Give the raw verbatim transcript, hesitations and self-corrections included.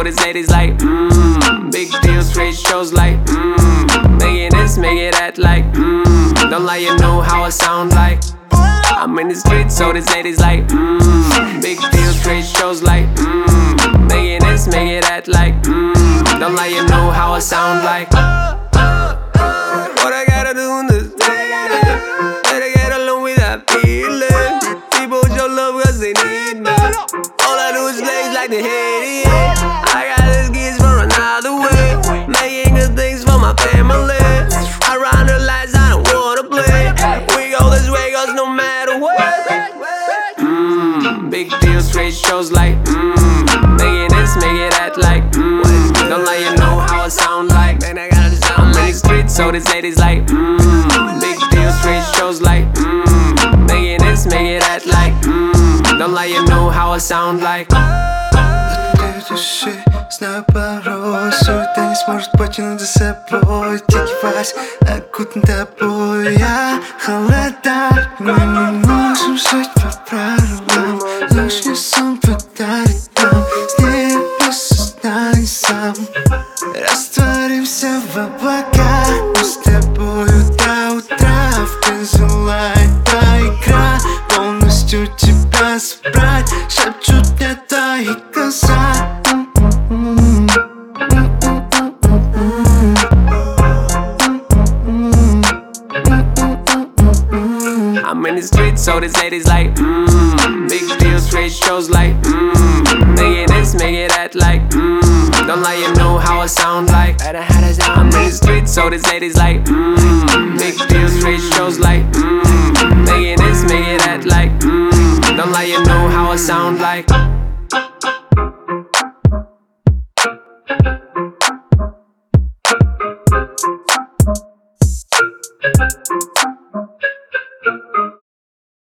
so this lady's like, mmm. Big deal, straight shows like, mmm. Making this, making that like, mmm. Don't lie, you know how I sound like. I'm in the streets, so this lady's like, mmm. Big deal, straight shows like, mmm. Making this, making that like, mmm. Don't lie, you know how I sound like. What I gotta do in this day, better get along with that feeling. People show love cause they need me. All I do is blaze like the hate, yeah. I got these kids for another way, making good things for my family. I run the lights, I don't wanna play. We go this way cause no matter what. Mmm, big deal, straight shows like, mmm. Making this, making that like, mmm. Don't lie, you know how I sound like. Man, I gotta I'm in the streets, so this lady's like, mmm. Big deal, straight shows like, mmm. Making this, making that like, mmm. Don't lie, you know how I sound like. Души, знаю порой, суть не сможет потянуть за собой. Тихий вальс, окутан тобой. Я холода, мы не можем жить по правилам. Лишний сон подарит нам, с неба сознание сам. Растворимся в облаках, мы с тобою до утра. В безлайта игра, полностью тебя забрать. Шепчут мне твои глаза. I'm in the streets, so this lady's like, mmm. Big deal, straight shows like, mmm. Making this, making that like, mmm. Don't lie, you know how I sound like. I'm in the streets, so this lady's like, mmm. Big deal, straight shows like, mmm. Making this,